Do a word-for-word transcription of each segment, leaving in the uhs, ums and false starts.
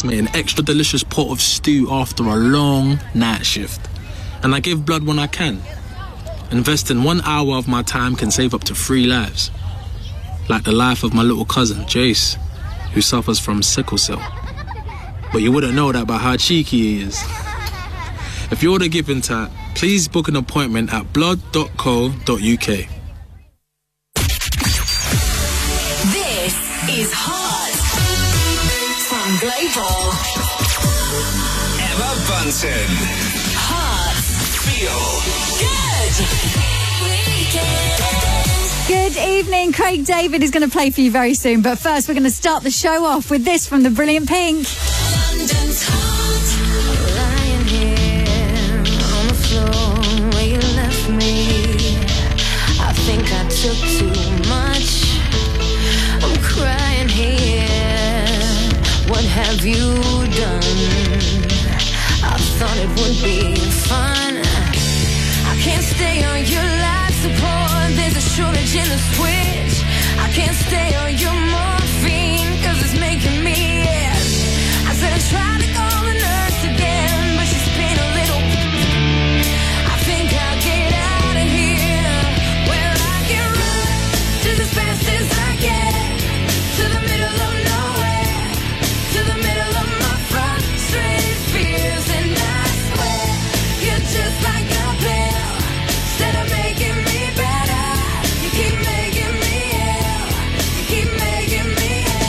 mate, an extra delicious pot of stew after a long night shift. And I give blood when I can. Investing one hour of my time can save up to three lives. Like the life of my little cousin, Jace, who suffers from sickle cell. But you wouldn't know that by how cheeky he is. If you're the giving type, please book an appointment at blood dot co dot uk. This is Hot from Global. Emma Bunton. Hot. Feel Good good. evening. Craig David is going to play for you very soon. But first, we're going to start the show off with this from the Brilliant Pink. London's Hot. Lying here on the floor where you left me. I think I took too much. I'm crying here. What have you done? I thought it would be fun. I can't stay on your life support. There's a shortage in the switch. I can't stay on your morphine, cause it's making me itch. I said I tried to call the nurse again, but she's been a little. I think I'll get out of here. Well, I can run just as fast as I can to the middle of nowhere, to the middle of my frustrated fears. And I swear you're just like a pill. Instead of making me better, you keep making me ill. You keep making me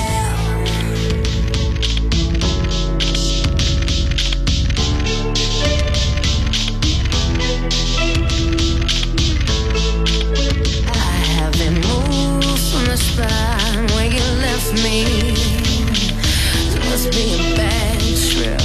I haven't moved from the spot where you left me. It must be a bad trip.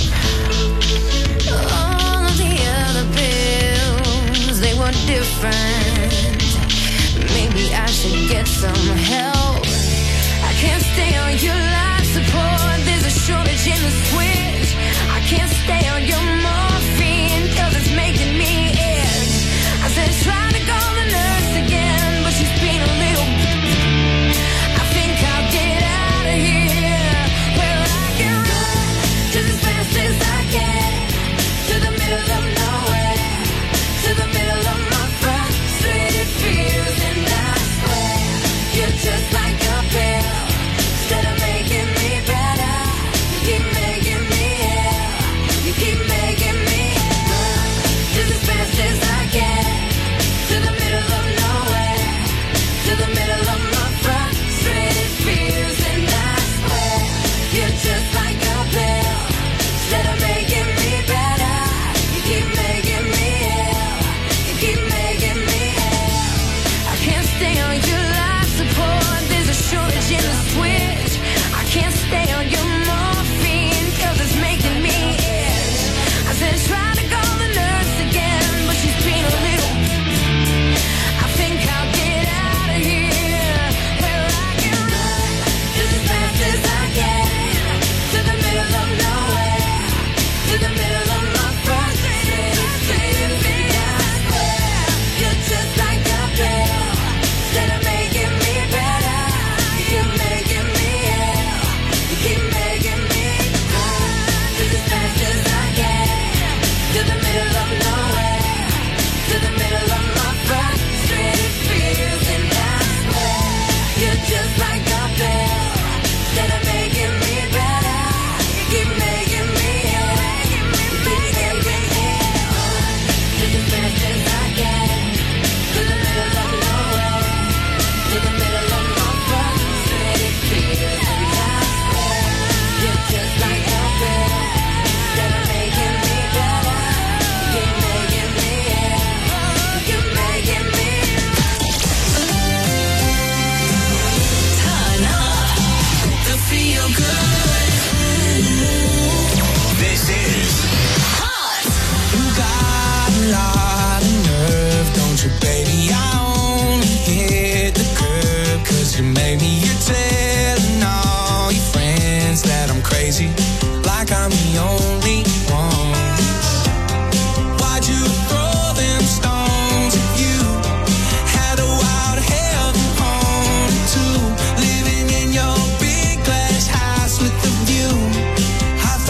All of the other pills, they were different. Maybe I should get some help. I can't stay on your life support. There's a shortage in the switch. I can't stay on your morphine, cause it's making me itch. I said try to call the nurse again, but she's been a little. I think I'll get out of here. Well, I can run just as fast as I can to the middle of nowhere, to the middle of my frustrated fears. And I swear you're just like a pill. Instead of making me better, you keep making me ill. You keep making me run just as fast as I can to the middle of nowhere, to the middle of my frustrated fears. And I swear you're just like a pill. Instead of making me better, you keep making me ill. You keep making me ill. I can't stay on your life support. There's a shortage in the switch. I can't stay on your morphine, cause it's making me itch. I said try to call the nurse again, but she's been a little. I think I'll get out of here. Well, I can run just as fast as I can to the middle of nowhere, to the middle of my frustrated fears. And I swear you're just like a pill. Instead of making me better, you keep making me ill. You keep making me run just as fast as I can to the middle of nowhere, to the middle of my frustrated fears. And I swear you're just like a pill. Instead of making me better, you keep making me ill. You keep making me ill. Just as fast as I can to the middle of nowhere, to the middle of my frustrated fears. And I swear you're just like a pill. Instead of making me better, you keep making me ill. You keep making me Turn up the feel good. This is Hot. You got a lot of nerve, don't you, baby? I only hit the curb cause you made me. You're telling all your friends that I'm crazy, like I'm the only one. Why'd you throw them stones at you? Had a wild heaven on too, living in your big glass house with the view. I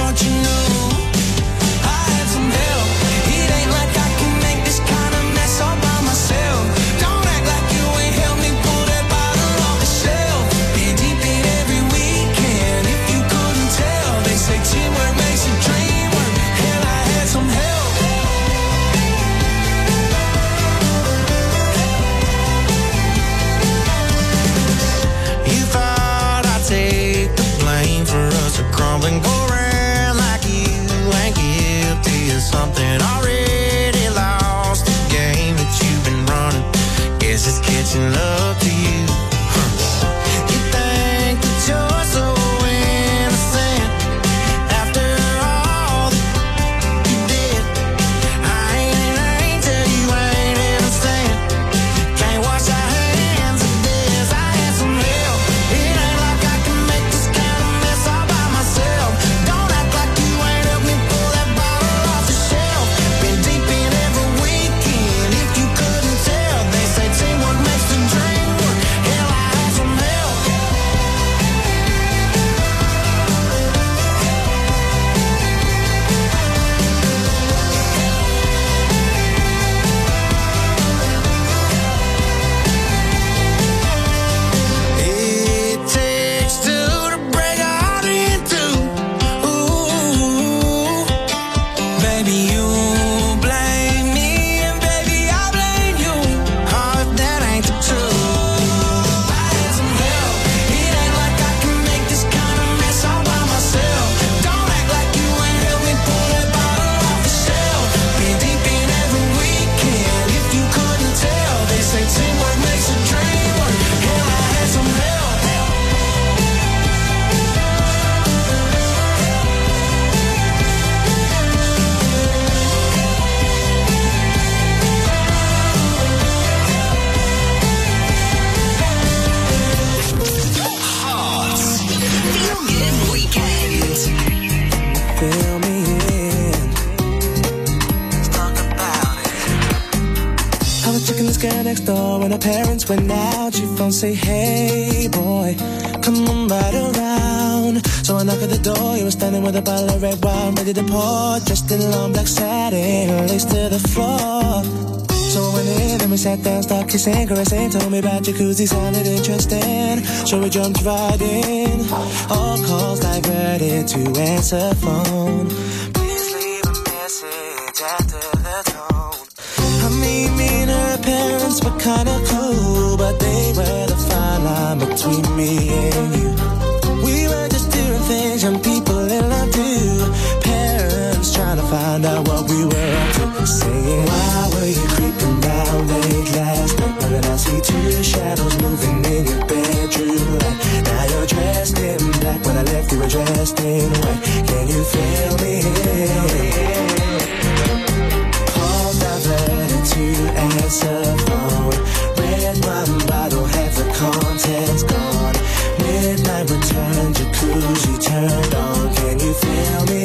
doesn't go round like you ain't guilty of something already lost. The game that you've been running, guess it's catching up to you. Huh. You think that you're so innocent after all that you did. I ain't an angel, you ain't innocent. Can't wash our hands of this. I had some help. It ain't like I can make this kind of mess all by myself. Don't act like you ain't helped me pull that bottle off the shelf. Been deep in every weekend, if you couldn't tell. They say teamwork makes the dream work. Hell, I had some help. It takes two to break a heart in two. Ooh, baby, you blame me, and baby, I blame you. Oh, if that ain't the truth. I had some help. It ain't like I can make this kind of mess all by myself. Don't act like you ain't helped me pull that bottle off the shelf. Been deep in every weekend, if you couldn't tell. They say teamwork makes a dream work. Hell, I had some help. Feel Good Weekend. Fill me in. Let's talk about it. I was checking this girl next door when her parents went out. She phone say, hey boy, come on right around. So I knock at the door. You were standing with a bottle of red wine ready to pour, dressed in long black satin, laced to the floor. So I went in and we sat down, started kissing, caressing. Told me about jacuzzi, sounded interesting. So we jumped right in. All calls diverted to answer phone. Please leave a message after the tone. I mean, me and her parents were kinda cool, but they were the fine line between me and you. We were just doing things young people in love do. Parents trying to find out what we were up to. Saying, why were you creeping down late last night? Now that I see two shadows moving in your bedroom light. Now you're dressed in black. When I left you were dressed in white. Can you feel me? Calls diverted to answer phone. Red wine bottle, half the contents gone. Midnight return, jacuzzi turned on. Can you feel me?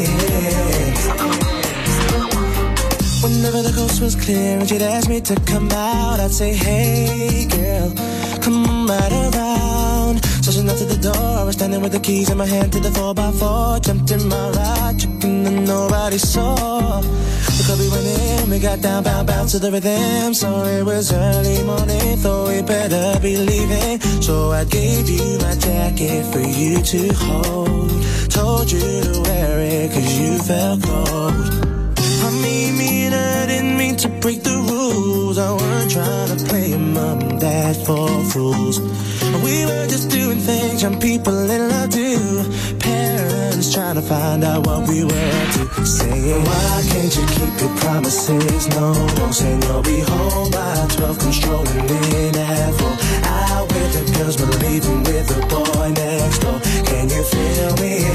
Whenever the coast was clear and she'd ask me to come out, I'd say, hey girl, come right around. So she knocked at the door, I was standing with the keys in my hand to the four by four. Jumped in my ride, chicken that nobody saw. The club we went in, we got down, bound, bound to the rhythm. So it was early morning, thought we better be leaving. So I gave you my jacket for you to hold. Told you to wear it cause you felt cold. I mean, me and her didn't mean to break the rules. I weren't trying to play mom and dad for fools. We were just doing things young people in love do. Parents trying to find out what we were up to. Saying, why can't you keep your promises? No, saying you'll be home by twelve, controlling in at four. Out with the girls, but leaving with the boy next door. Can you feel me?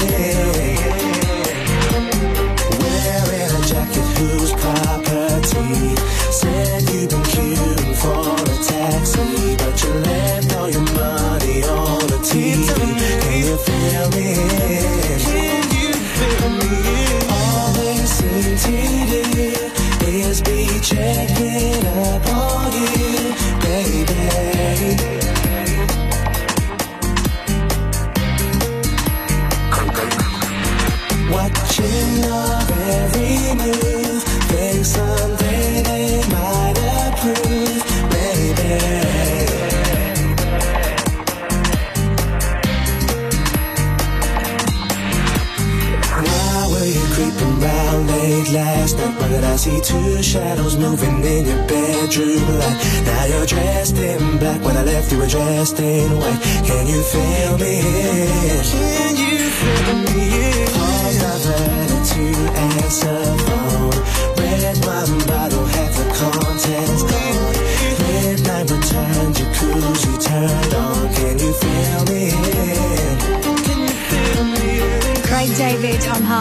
Wearing a jacket whose property. Said you've been queuing for a taxi, but you left all your money on the T V. Can you feel me? Can you feel me? All they seem to do is be checking up on you, baby. Watching your every move, think someday they might approve, baby. Why were you creeping round late last night? Why did I see two shadows moving in your bedroom light? Now you're dressed in black. When I left you were dressed in white. Can you feel me? Can you feel me?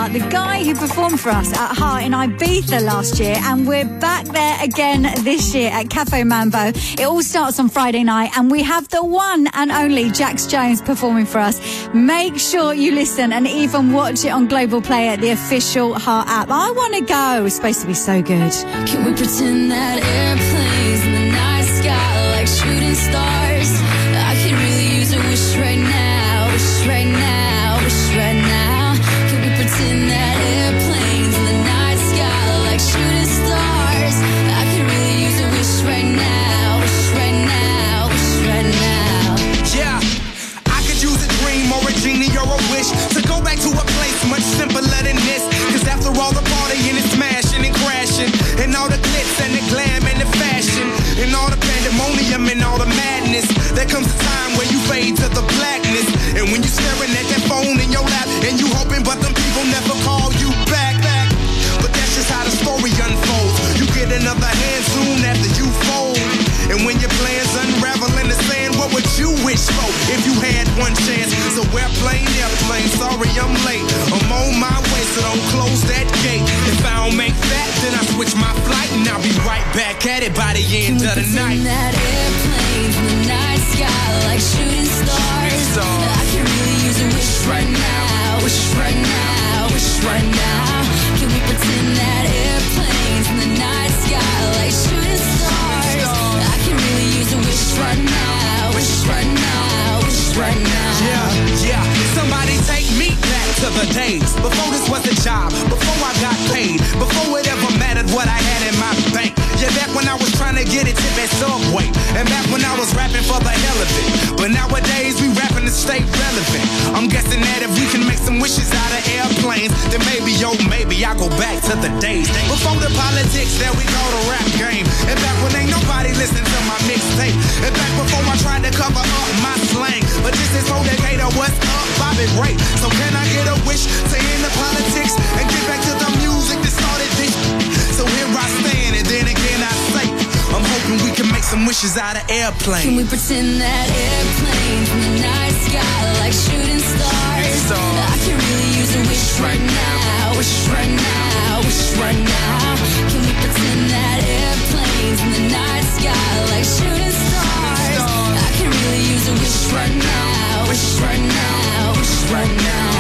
Heart, the guy who performed for us at Heart in Ibiza last year, and we're back there again this year at Cafe Mambo. It all starts on Friday night, and we have the one and only Jax Jones performing for us. Make sure you listen and even watch it on Global Player, the official Heart app. I want to go. It's supposed to be so good. Can we pretend that airplanes in the night sky like shooting stars? I could really use a wish right now, wish right now, wish right now. Can we pretend that airplanes in the night sky like shooting stars? I could really use a wish right now, wish right now, wish right now. Yeah, I could use a dream or a genie or a wish to go back to a place much simpler than this. Cause after all the partying and smashing and crashing, and all the glitz and the glam and the fashion, and all the pandemonium and all the madness, there comes a time where you fade to the blackness. And when you're staring at that phone in your lap, and you hoping but them people never call you back, back. But that's just how the story unfolds. You get another hand soon after you fold. And when your plans unravel in the sand, what would you wish for if you had one chance? So airplane, airplane, sorry I'm late. I'm on my way, so don't close that gate. If I don't make that, then I switch my flight, and I'll be right back at it by the end of the night. Can we pretend that airplanes in the night sky like shooting stars? I can really use a wish right now, wish right now, wish right now. Can we pretend that airplanes in the night sky like shooting stars? I can really use a wish right now, wish right now, wish right now. Yeah, yeah, somebody take me back to the days before this was a job, before I got paid, before it ever mattered what I had in my bank. Yeah, back when I was trying to get a tip at Subway, and back when I was rapping for the hell of it. But nowadays we rapping to stay relevant. I'm guessing that if we can make some wishes out of airplanes, then maybe, oh maybe I'll go back to the days before the politics that we call the rap game. And back when ain't nobody listened to my mixtape. And back before I tried to cover up my slang. But this is for Decatur, what's up, Bobby Ray? So can I get a wish to end the politics and get back to the music that started this? So here I stand, and then again I say, I'm hoping we can make some wishes out of airplanes. Can we pretend that airplanes in the night sky like shooting stars? I can really use a wish right now, wish right now, wish right now. Can we pretend that airplanes in the night sky like shooting stars? I can really use a wish right now, wish right now, wish right now.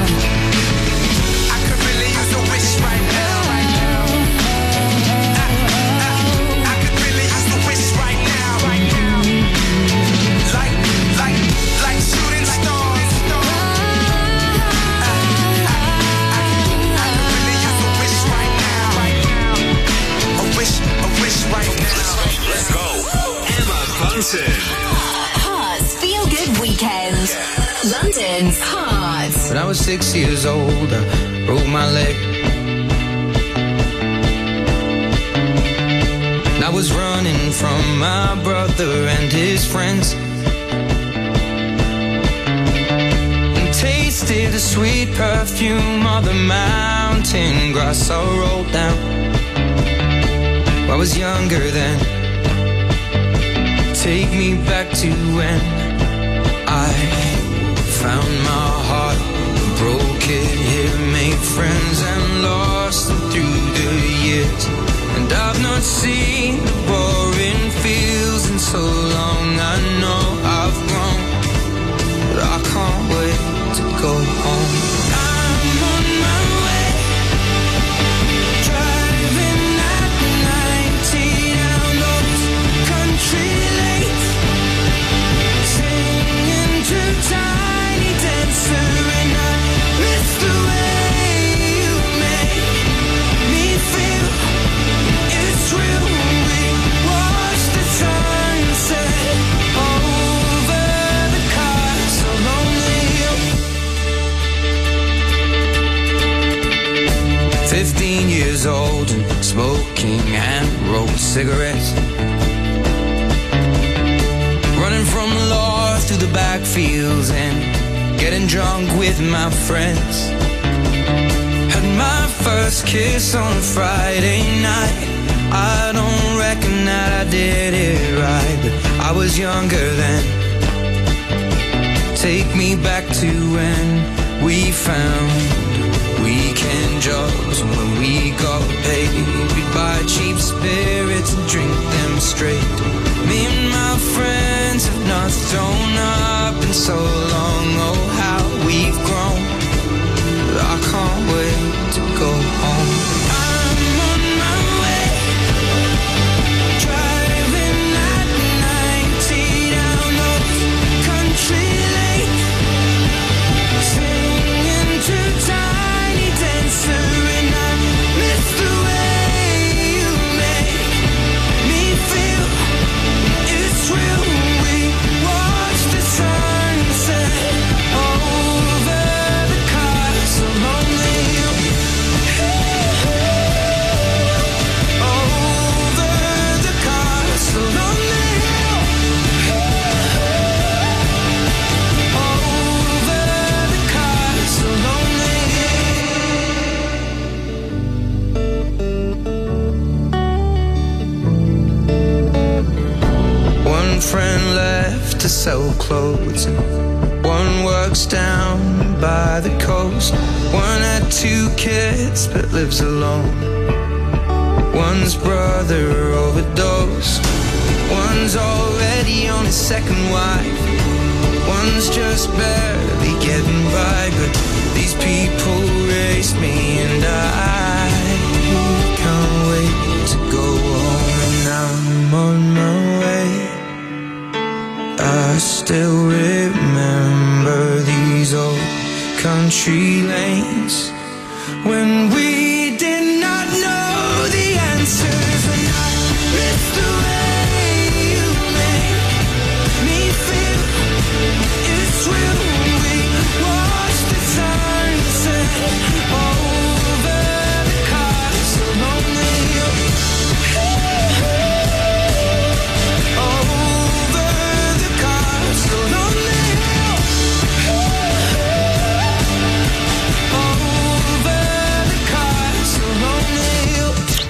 I could really use a wish right now. Let's go. Emma Bunton. Hearts Feel Good Weekend. London's Hearts. When I was six years old, I broke my leg. And I was running from my brother and his friends, and tasted the sweet perfume of the mountain grass I rolled down. I was younger then. Take me back to when I found my heart, broke it here, made friends and lost them through the years. And I've not seen the boring fields in so long. I know I've grown, but I can't wait to go home. I'm on my way, driving at ninety down those country lanes, singing to Tiny Dancer, and I miss the way you make me feel. It's real when we watch the sunset over the castle on the hill. Fifteen years old and smoking and rolled cigarettes, running from the law through the backfields and getting drunk with my friends. Had my first kiss on a Friday night. I don't reckon that I did it right, but I was younger then. Take me back to when we found, we weekend jobs, and when we got paid, we'd buy cheap spirits and drink them straight. Me and my friends have not thrown up in so long. Oh, how we've grown. I can't wait to go home. I'm on my way, driving at ninety down those country lanes, singing to Tiny Dancer, and I miss the way you make me feel. It's real. We watch the sunset over the castle lonely. Over the castle lonely. Over the castle lonely. One friend left to sell clothes, and one works down by the coast. One had two kids but lives alone. One's brother overdosed. One's already on his second wife. One's just barely getting by. But these people raised me, and I can't wait to go home. And I'm on my way. I still remember these old country lanes when we did not know the answers, and I miss the way you make me feel. It's real. We watch the sunset over the castle lonely. Over the castle lonely. Over the castle lonely.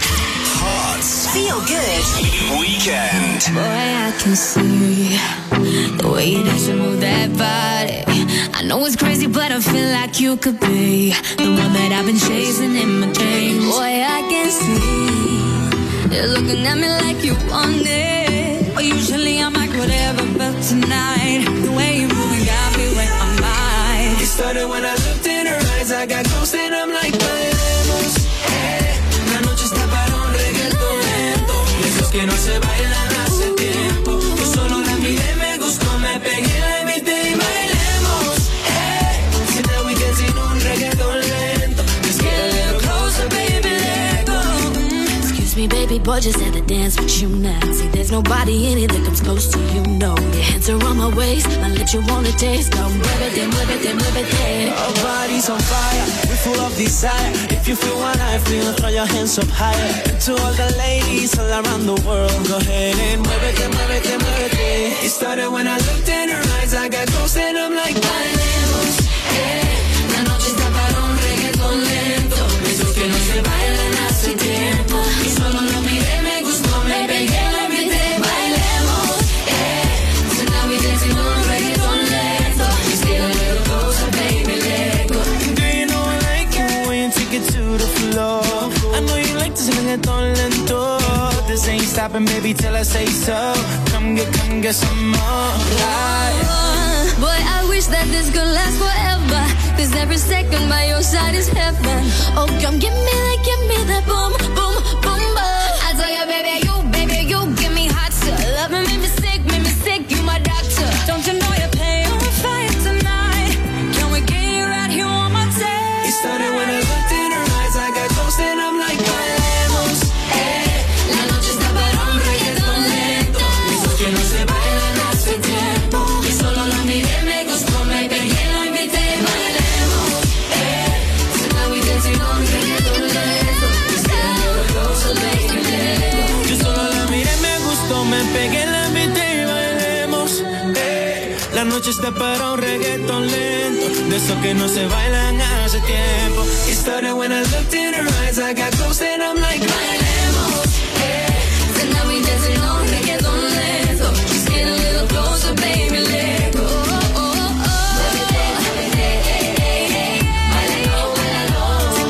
Hearts Feel good. Weekend. Boy, I can see the way you dance and move that body. I know it's crazy, but I feel like you could be the one that I've been chasing in my dreams. Boy, I can see you're looking at me like you want it. Well, usually I'm like whatever, but tonight the way you moving got me where I'm at. It started when I looked in her eyes. I got ghost and I'm like, bailemos. Hey, la noche está para un reggaetón lento. Esos que no se bailan hace tiempo. Yo solo la miré, me gustó, me pegué, la invité y bailemos. Hey, so now we dancing un reggaetón lento. Let's get a little closer, baby, let go. Excuse me, baby boy, just had to dance with you now. See, there's nobody in it that comes close to you, no. Your hands are on my waist, my lips you wanna taste. Come muévete, muévete, muévete. Our bodies on fire, we're full of desire. If you feel what I feel, throw your hands up higher. And to all the ladies all around the world, go ahead and muévete, muévete, muévete. It started when I looked in her eyes. I got ghost and I'm like, bailemos. Hey, la noche está para un reggaetón lento. Esos que no se bailan hace tiempo. Y solo lo miré, me gustó, me pegué, la invité, bailemos. Hey, so now we dancing on reggaetón lento. Let's get a little closer, baby, let go. Do you know I like it when you take it to the floor? I know you like this reggaetón lento. This ain't stopping, baby, till I say so. Come get, come get some more. Like, Uh, boy, I wish that this could last forever. Cause every second by your side is heaven. Oh, come give me that, give me that boom, boom, boom, boom. I tell you, baby, you, baby, you give me hot stuff. Love me, make me sick, make me sick, you my doctor. Don't you know you're paying on fire tonight? Can we get you right here on my tape? it started when I looked in her eyes. I got ghost and I'm like, bailemos. Hey, la noche está para un reggaetón lento. Esos que no se bailan hace tiempo. Y solo la miré, me gustó, me pegué, la invité, bailemos. Hey, so now we dancing on reggaetón lento. Let's get a little closer, baby, let go. Yo solo la miré, me gustó, me pegué, la invité y bailemos. Hey, la noche está para un reggaetón lento. De esos que no se bailan hace tiempo. It started when I looked in her eyes. I got ghost and I'm like, bailemos. Hey, So now we dancing on reggaeton lento. Just get a little closer, baby, let go. Oh, oh, oh.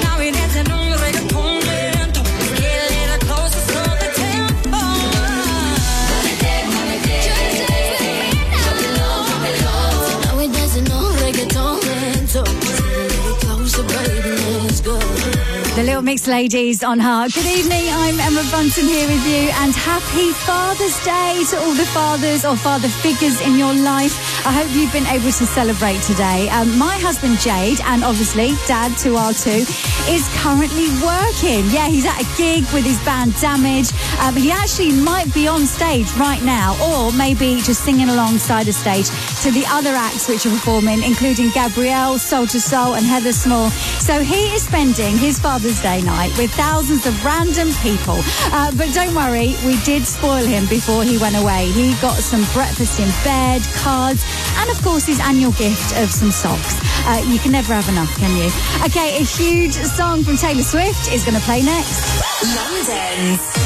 The Little Mix Ladies on Heart. Good evening, I'm Emma Bunton here with you, and happy Father's Day to all the fathers or father figures in your life. I hope you've been able to celebrate today. Um, my husband Jade, and obviously Dad to our two, is currently working. Yeah, he's at a gig with his band Damage. Um, he actually might be on stage right now, or maybe just singing alongside the stage to the other acts which are performing, including Gabrielle, Soul to Soul and Heather Small. So he is spending his Father's Day night with thousands of random people. Uh, but don't worry, we did spoil him before he went away. He got some breakfast in bed, cards, and of course his annual gift of some socks. Uh, you can never have enough, can you? Okay, a huge song from Taylor Swift is going to play next. London's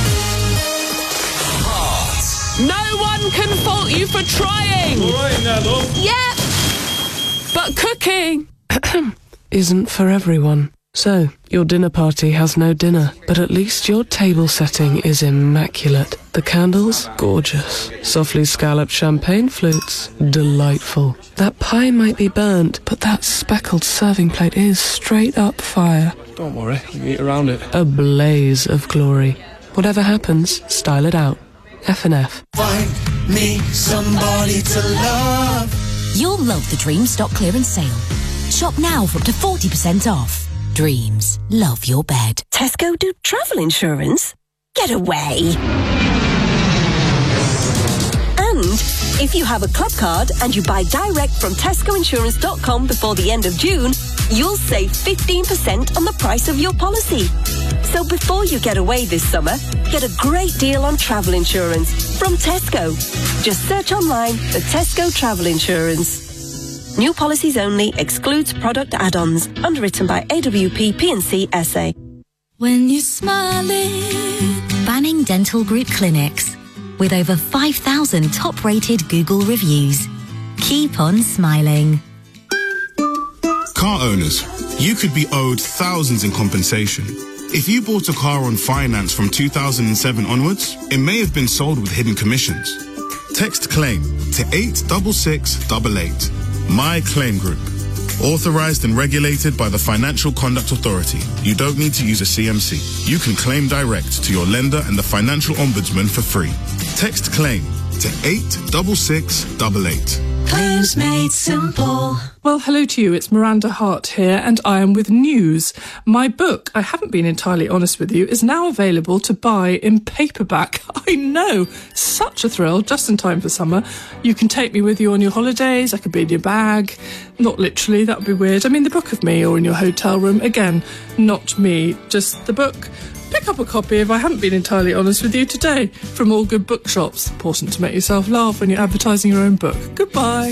No one can fault you for trying. All right now, love. Yep. But cooking isn't for everyone. So, your dinner party has no dinner, but at least your table setting is immaculate. The candles, gorgeous. Softly scalloped champagne flutes, delightful. That pie might be burnt, but that speckled serving plate is straight up fire. Don't worry, we can eat around it. A blaze of glory. Whatever happens, style it out. F and F. Find me somebody to love. You'll love the Dreams stock clearance sale. Shop now for up to forty percent off. Dreams. Love your bed. Tesco do travel insurance? Get away. And if you have a club card and you buy direct from tesco insurance dot com before the end of June, you'll save fifteen percent on the price of your policy. So before you get away this summer, get a great deal on travel insurance from Tesco. Just search online for Tesco Travel Insurance. New policies only, excludes product add-ons. Underwritten by A W P P and C S A. When you're smiling. Banning Dental Group Clinics. With over five thousand top-rated Google reviews. Keep on smiling. Car owners, you could be owed thousands in compensation. If you bought a car on finance from two thousand seven onwards, it may have been sold with hidden commissions. Text CLAIM to eight six six eight eight. My Claim Group. Authorized and regulated by the Financial Conduct Authority. You don't need to use a C M C. You can claim direct to your lender and the Financial Ombudsman for free. Text CLAIM to eight six six eight eight. Claims made simple. Well, hello to you. It's Miranda Hart here, and I am with news. My book, I haven't been entirely honest with you, is now available to buy in paperback. I know, such a thrill, just in time for summer. You can take me with you on your holidays. I could be in your bag. Not literally, that would be weird. I mean, the book of me, or in your hotel room. Again, not me, just the book. Pick up a copy if I haven't been entirely honest with you today from all good bookshops. Important to make yourself laugh when you're advertising your own book. Goodbye.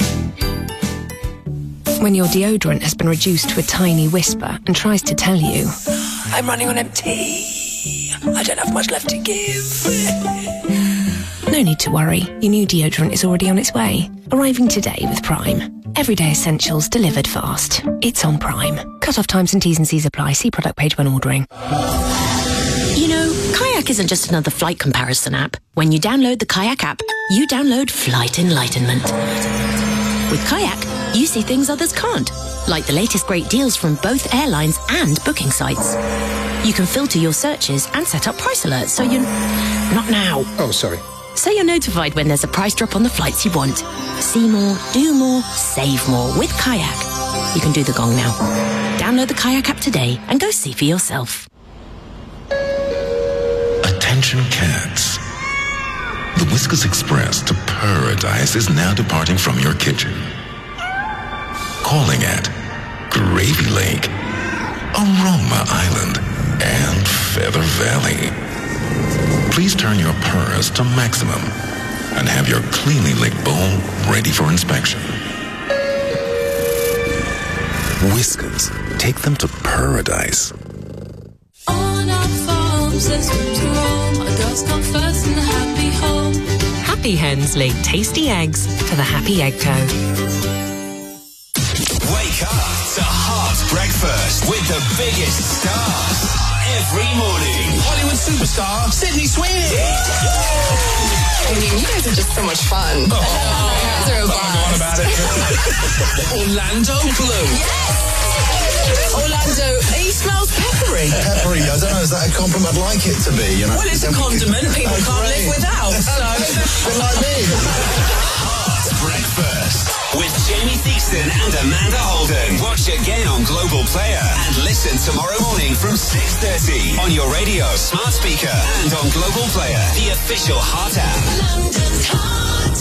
When your deodorant has been reduced to a tiny whisper and tries to tell you, I'm running on empty, I don't have much left to give. No need to worry, your new deodorant is already on its way. Arriving today with Prime. Everyday essentials delivered fast. It's on Prime. Cut-off times and T's and C's apply. See product page when ordering. You know, Kayak isn't just another flight comparison app. When you download the Kayak app, you download Flight Enlightenment. With Kayak, you see things others can't, like the latest great deals from both airlines and booking sites. You can filter your searches and set up price alerts so you... Not now. Oh, sorry. So you're notified when there's a price drop on the flights you want. See more, do more, save more with Kayak. You can do the gong now. Download the Kayak app today and go see for yourself. Attention cats. The Whiskas Express to Paradise is now departing from your kitchen. Calling at Gravy Lake, Aroma Island, and Feather Valley. Please turn your purrs to maximum and have your cleanly licked bowl ready for inspection. Whiskas, take them to paradise. On our farms, there's room to roam. Our girls come first in the happy home. Happy hens lay tasty eggs for the Happy Egg Co. Wake up to Heart Breakfast with the biggest stars every morning. Hollywood superstar Sydney Sweeney. I mean, you guys are just so much fun. Oh, you guys are a blast. What about it? Orlando Bloom. Yes! Orlando, he smells pepper. compliment I'd like it to be, you know. Well, it's a condiment people Oh, can't great. live without, so... But like me. Heart Breakfast with Jamie Theakston and Amanda Holden. Watch again on Global Player and listen tomorrow morning from six thirty on your radio, smart speaker and on Global Player, the official Heart app. London's Heart.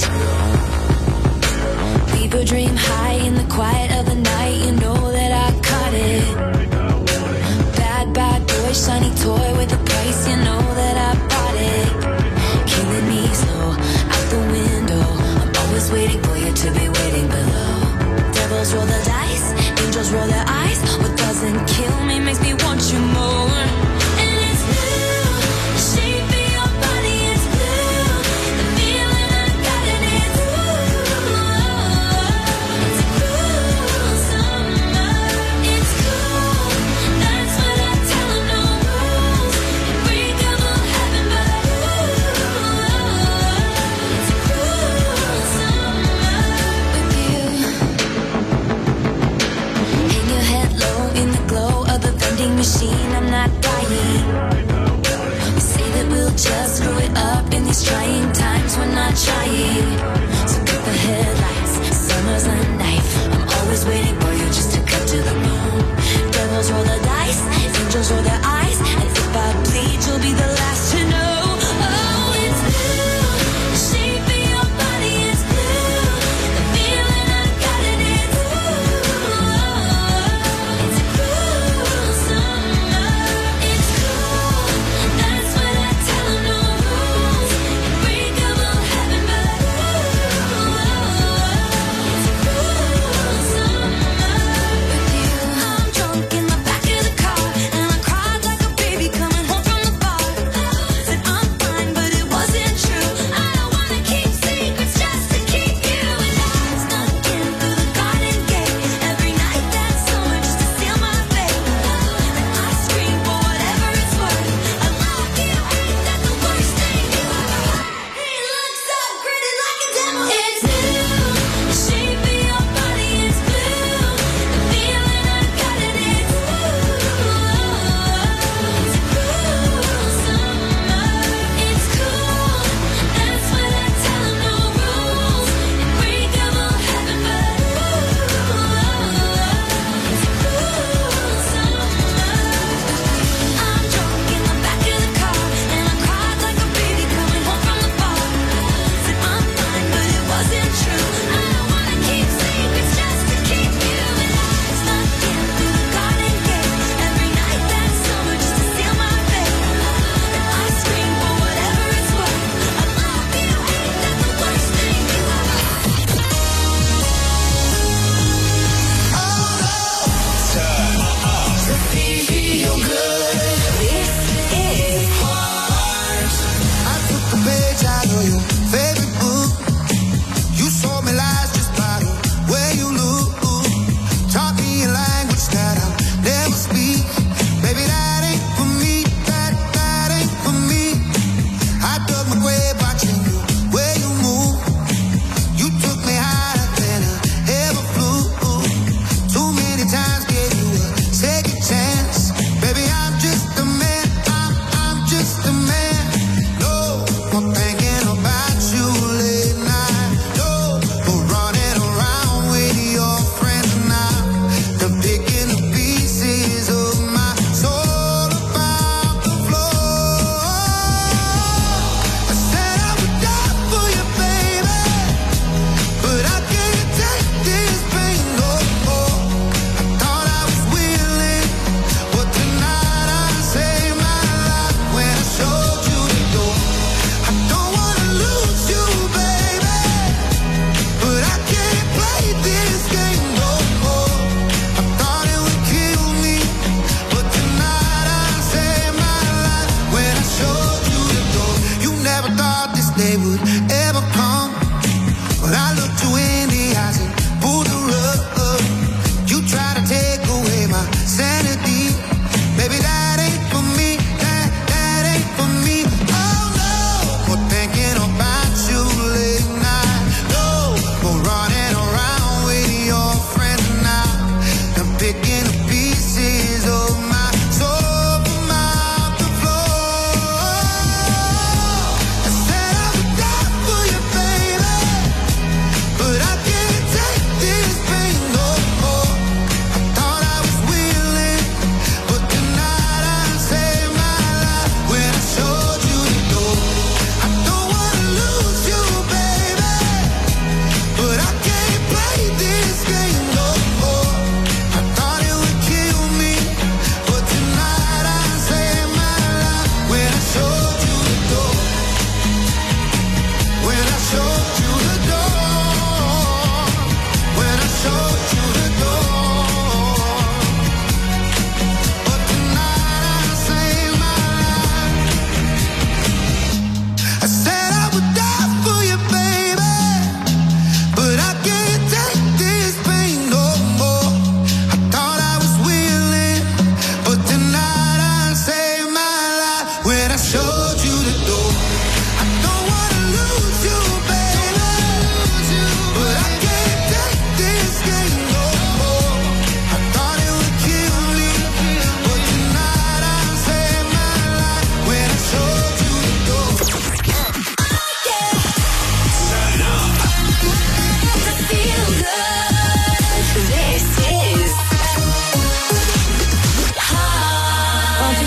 People dream high in the quiet of the night. You know that I caught it. Bad, bad boy, shiny toy with a price. You know that I bought it. Killing me slow, out the window. I'm always waiting for you to be waiting below. Devils roll the dice, angels roll their eyes. What doesn't kill me makes me want you more. And it's blue, the shape of your body is blue. The feeling I got in it, ooh. It's cool summer, it's cool. That's what I tell 'em, no rules. Unbreakable heaven, but ooh. It's cool summer with you. Hang your head low in the glow of the vending machine. I'm not dying. Say that we'll just screw it up in these trying times. We're not trying. So cut the headlights. Summer's a knife. I'm always waiting for you just to cut to the bone. Devils roll the dice. Angels roll their eyes. And if I bleed, you'll be the last to know. Oh, it's blue. The shape of your body is blue. The feeling I got in it, ooh. It's cool summer. It's cool. That's what I tell 'em, no rules. Unbreakable heaven, but ooh. It's cool summer with you. I'm drunk in the back of the car and I cry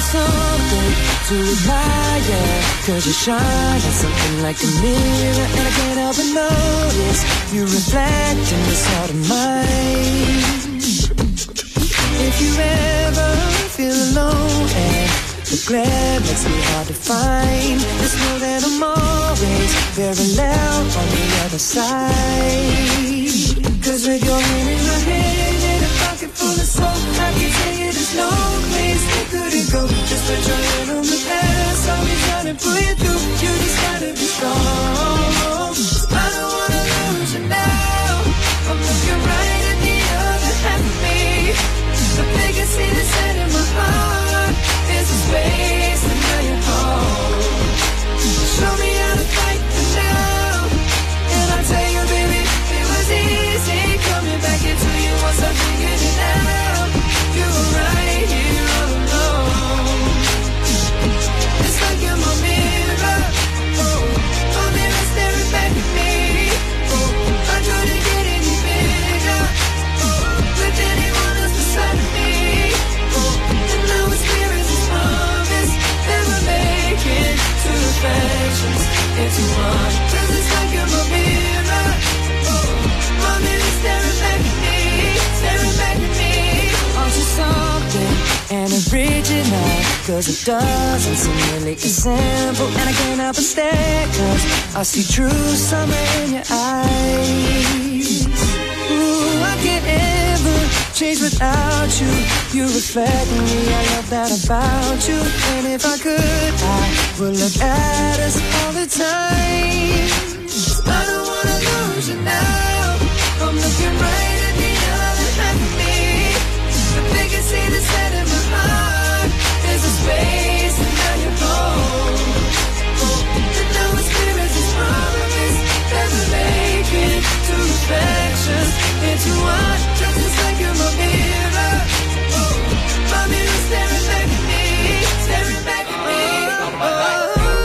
something to admire, cause you shine on something like a mirror, and I can't help but notice you reflect in this heart of mine. If you ever feel alone and the glare makes me hard to find, just know that I'm always very loud on the other side. Cause with your hand in my hand and a pocket full of soap, I can tell you there's no place we couldn't go. Just put your hand on the past, I'll be trying to pull you through. You just gotta be strong. I don't wanna lose you now. I'm looking right at the other half of me. The biggest thing that's set in my heart is the space and now you're home. Show me how to fight for now, and I'll tell you, baby, it was easy coming back into you once I figured it out. You were right here all alone. It's like you're my mirror, oh, my mirror staring back at me. Oh, I couldn't get any bigger, oh, with anyone else beside of me. Oh, and now it's clear as this promise that we're making two reflections into one. Cause it's like you're my mirror, oh, my mirror staring back at me, staring back at me. Aren't you something and original? Cause it doesn't seem really as simple, and I can't help but stare, cause I see true summer in your eyes. Ooh, I can't ever change without you. You reflect me, I love that about you. And if I could, I would look at us all the time. I don't wanna lose you now. I'm looking right at the other half of me. The biggest thing that's set in my heart is the space, and now you're home. Oh, and now it's clear as this promise that we're making two reflections into one. Just like you're my mirror, oh, my mirror staring back at me, staring back at me. Oh.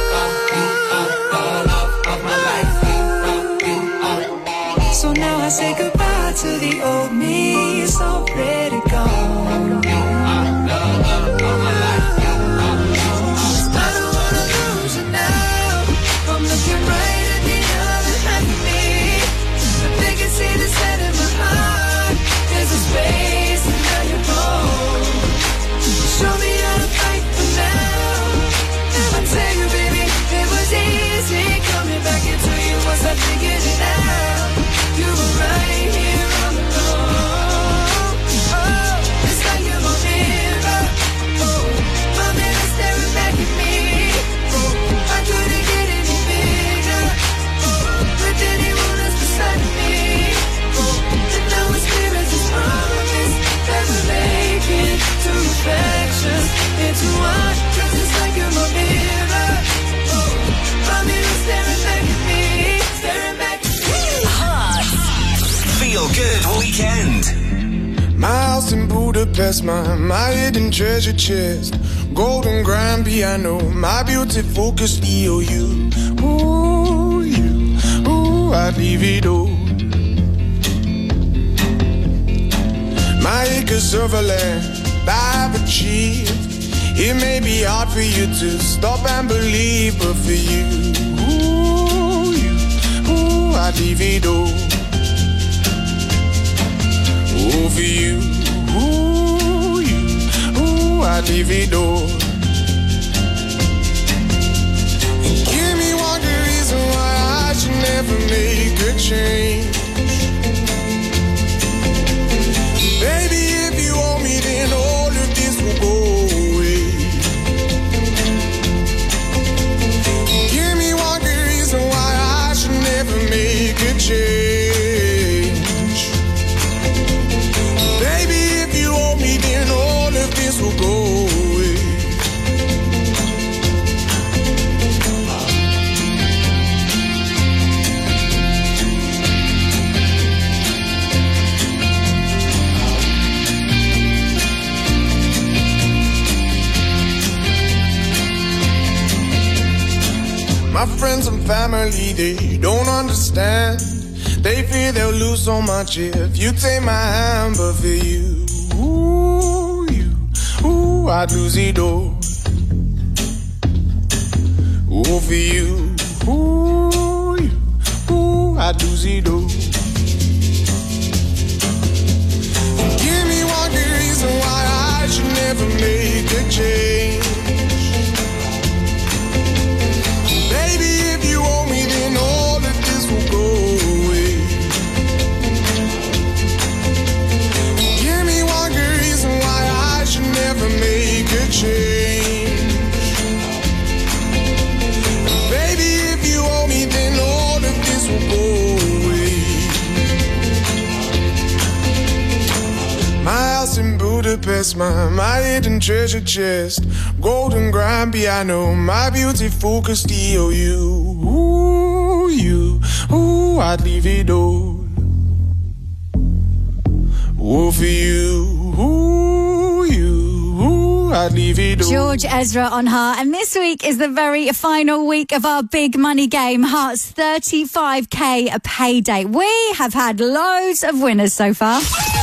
So now I say goodbye to the old me, it's already gone. I don't wanna lose you now. I'm looking right at the other half of me. The biggest thing that's set in my heart is the space, and now you're home. Show me how to fight for now, and I tell you, baby, it was easy coming back into you once I figured it out. You were right here all alone. Oh, it's like you're my mirror, oh, my mirror staring back at me. Oh, I couldn't get any bigger, oh, with anyone else beside of me. Oh, and now it's clear as this promise that we're making two reflections into one. Just like you're my mirror, oh, my mirror staring back at me, staring back at me. Feel good weekend. My house in Budapest, my, my hidden treasure chest, golden grand piano, my beauty focused E O U. Ooh, you, ooh, I'd leave it all. My acres of land I've achieved. It may be hard for you to stop and believe, but for you, ooh, you, ooh, I'd leave it all. Ooh, for you, ooh, you, ooh, I'd leave it all. And give me one good reason why I should never make a change. Baby, if you owe me, then all of this will go away. Give me one good reason why I should never make a change. This will go away. My friends and family, they don't understand. They fear they'll lose so much if you take my hand, but for you, ooh, I'd lose it all. Oh, for you, ooh, you, ooh, I'd lose it all. Give me one good reason why I should never make a change. Baby, if you owe me, then all of this will go away. Give me one good reason why I should never make a change. Baby, if you owe me, then all of this will go away. My house in Budapest, my, my hidden treasure chest, golden grand piano, my beautiful Castillo. You, ooh, you, ooh, I'd leave it all. Oh, for you, ooh, you, ooh, I'd leave it all. George Ezra on Heart, and this week is the very final week of our big money game, Heart's thirty-five K a payday. We have had loads of winners so far.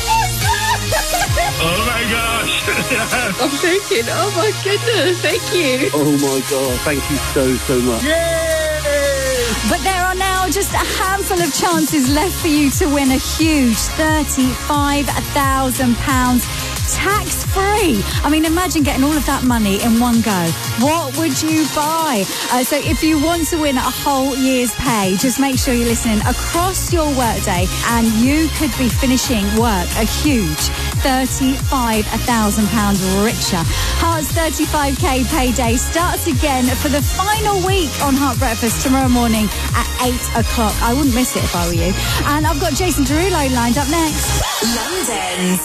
Oh my gosh. I'm thinking, oh my goodness, thank you. Oh my God, thank you so, so much. But there are now just a handful of chances left for you to win a huge thirty-five thousand pounds tax-free. I mean, imagine getting all of that money in one go. What would you buy? Uh, so if you want to win a whole year's pay, just make sure you're listening across your workday, and you could be finishing work a huge thirty-five thousand pounds richer. Heart's thirty-five K payday starts again for the final week on Heart Breakfast tomorrow morning at eight o'clock. I wouldn't miss it if I were you. And I've got Jason Derulo lined up next. London's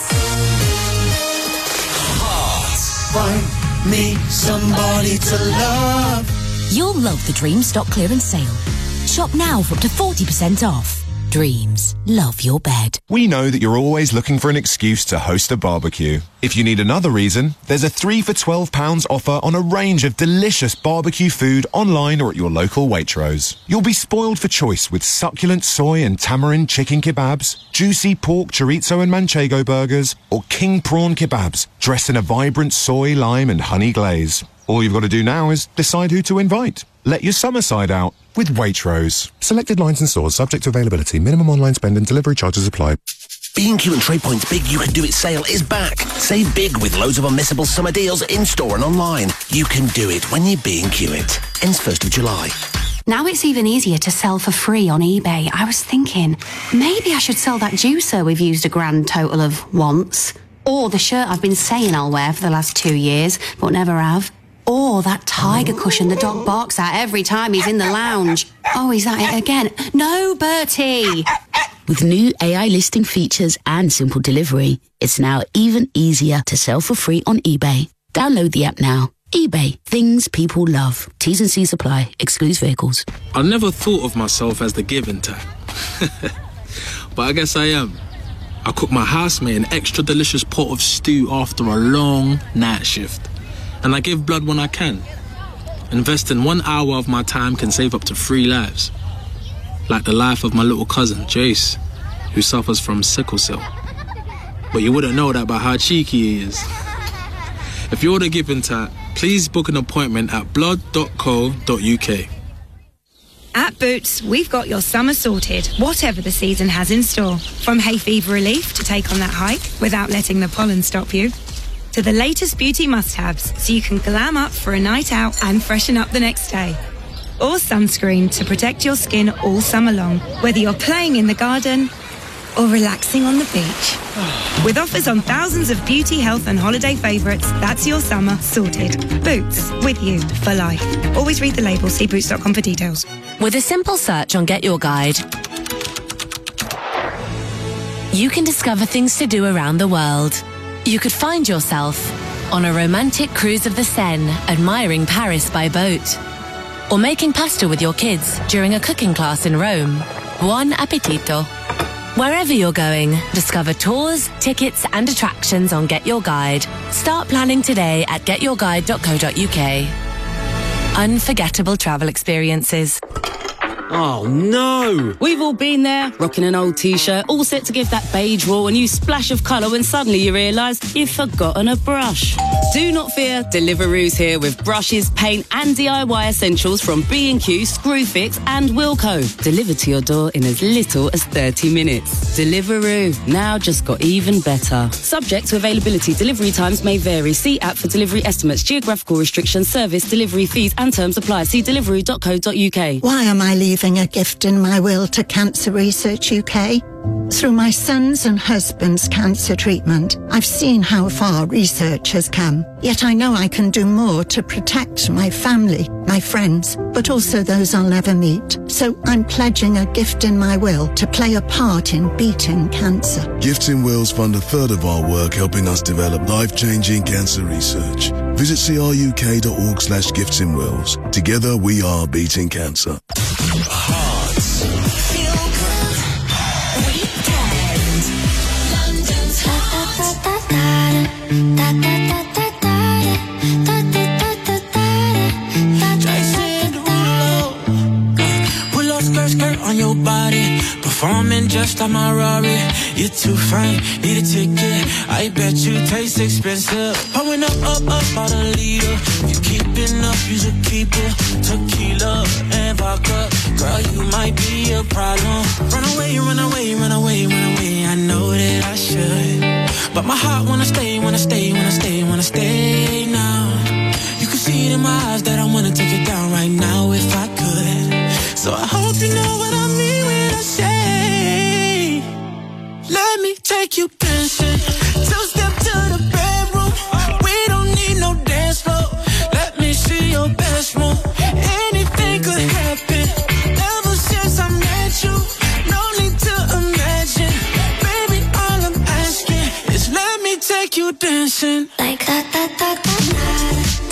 Find me somebody to love. You'll love the Dreams stock clearance sale. Shop now for up to forty percent off. Dreams, love your bed. We know that you're always looking for an excuse to host a barbecue. If you need another reason, there's a three for twelve pounds offer on a range of delicious barbecue food online or at your local Waitrose. You'll be spoiled for choice with succulent soy and tamarind chicken kebabs, juicy pork chorizo and manchego burgers, or king prawn kebabs dressed in a vibrant soy, lime and honey glaze. All you've got to do now is decide who to invite. Let your summer side out with Waitrose. Selected lines and stores subject to availability. Minimum online spend and delivery charges apply. B and Q and Trade Point's Big You Can Do It sale is back. Save big with loads of unmissable summer deals in-store and online. You can do it when you B and Q it. Ends first of July. Now it's even easier to sell for free on eBay. I was thinking, maybe I should sell that juicer we've used a grand total of once. Or the shirt I've been saying I'll wear for the last two years, but never have. Or that tiger cushion the dog barks at every time he's in the lounge. Oh, is that it again? No, Bertie! With new A I listing features and simple delivery, it's now even easier to sell for free on eBay. Download the app now. eBay. Things people love. T's and C's apply. Excludes vehicles. I never thought of myself as the giving type. But I guess I am. I cook my housemate an extra delicious pot of stew after a long night shift. And I give blood when I can. Investing one hour of my time can save up to three lives. Like the life of my little cousin, Jace, who suffers from sickle cell. But you wouldn't know that by how cheeky he is. If you're the giving type, please book an appointment at blood dot co dot uk. At Boots, we've got your summer sorted, whatever the season has in store. From hay fever relief to take on that hike without letting the pollen stop you, to the latest beauty must-haves so you can glam up for a night out and freshen up the next day. Or sunscreen to protect your skin all summer long, whether you're playing in the garden or relaxing on the beach. With offers on thousands of beauty, health and holiday favourites, that's your summer sorted. Boots, with you for life. Always read the label, see boots dot com for details. With a simple search on Get Your Guide, you can discover things to do around the world. You could find yourself on a romantic cruise of the Seine, admiring Paris by boat. Or making pasta with your kids during a cooking class in Rome. Buon appetito. Wherever you're going, discover tours, tickets and attractions on Get Your Guide. Start planning today at get your guide dot co dot uk. Unforgettable travel experiences. Oh, no! We've all been there, rocking an old T-shirt, all set to give that beige wall a new splash of colour when suddenly you realise you've forgotten a brush. Do not fear, Deliveroo's here with brushes, paint and D I Y essentials from B and Q, Screwfix and Wilko. Delivered to your door in as little as thirty minutes. Deliveroo, now just got even better. Subject to availability, delivery times may vary. See app for delivery estimates, geographical restrictions, service, delivery fees and terms apply. See deliveroo dot co dot uk. Why am I leaving a gift in my will to Cancer Research U K? Through my son's and husband's cancer treatment, I've seen how far research has come. Yet I know I can do more to protect my family, my friends, but also those I'll never meet. So I'm pledging a gift in my will to play a part in beating cancer. Gifts in Wills fund a third of our work helping us develop life-changing cancer research. Visit cruk dot org slash gifts in wills. Together we are beating cancer. Hearts. Feel good. Weekend. London's Jason Derulo. Pull up skirt, skirt on your body. Performing just like my Rari. You're too fine, need a ticket. I bet you taste expensive. Pouring up, up, up, about a liter. If you keeping up, you should keep it. Tequila and vodka. Girl, you might be a problem. Run away, run away, run away, run away. I know that I should, but my heart wanna stay, wanna stay, wanna stay, wanna stay now. You can see it in my eyes that I wanna take it down right now if I could. So I hope you know what I mean when I say, let me take you dancing. Two step to the bedroom. We don't need no dance floor. Let me see your best move. Anything could happen. Ever since I met you, no need to imagine. Baby, all I'm asking is let me take you dancing. Like that, that, that, that, that.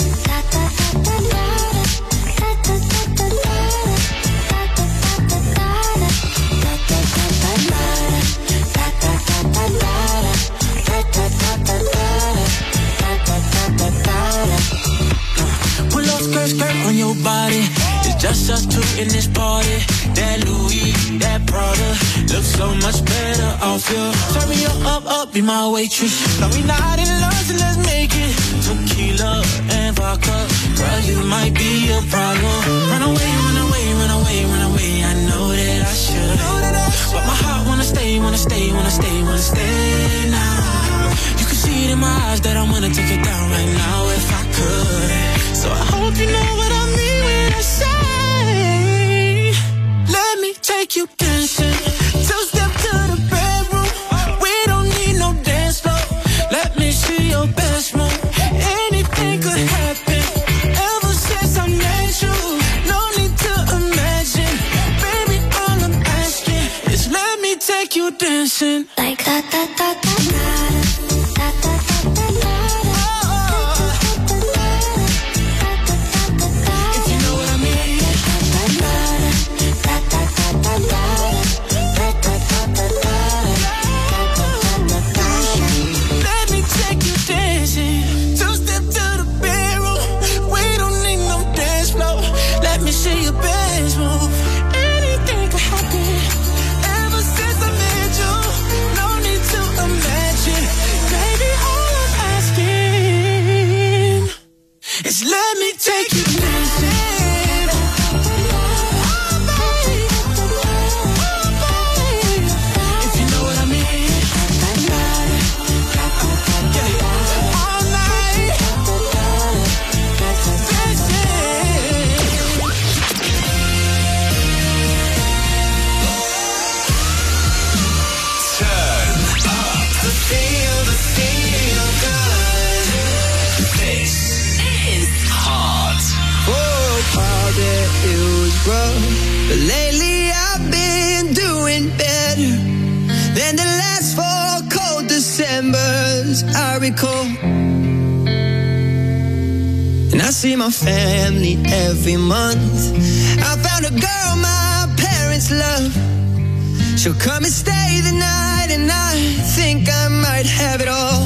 Pull up skirt, skirt on your body. It's just us two in this party. That Louis, that Prada looks so much better off you. Turn me up, up, up, be my waitress. No, we not in love, so let's make it. Tequila and vodka. Girl, you might be a problem. Run away, run away, run away, run away. I know that I should, but my heart wanna stay, wanna stay, wanna stay, wanna stay now. You can see it in my eyes that I wanna take it down right now if I could. So I hope you know what I mean when I say, let me take you dancing. Two step to the bedroom. We don't need no dance floor. Let me see your best move. Anything could happen. Ever since I met you, no need to imagine. Baby, all I'm asking is let me take you dancing. Like that, that, that, that, that. Let me take you dancing. If you know what I mean. All night. Turn up the feel, the feel good. This is Heart. Oh, Father, it was rough, but lately I've been doing better than the last four cold Decembers I recall. And I see my family every month. I found a girl my parents love. She'll come and stay the night, and I think I might have it all.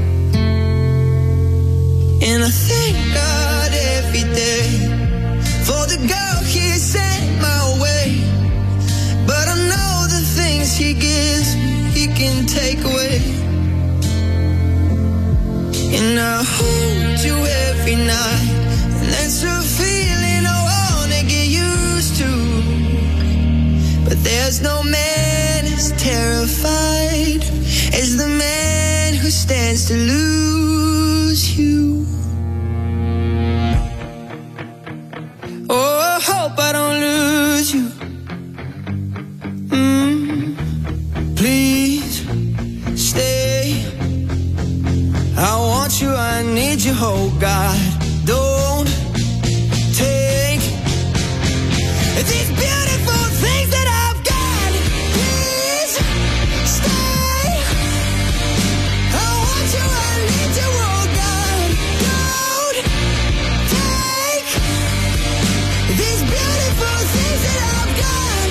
And I thank God every day for the girl He sent my way. night, and that's a feeling I wanna get used to. But there's no man as terrified as the man who stands to lose you. Oh, I hope I don't lose you. Mm, please stay. I want you, I need you, oh God. Don't take these beautiful things that I've got. Please stay. I want you, I need you, oh God. Don't take these beautiful things that I've got.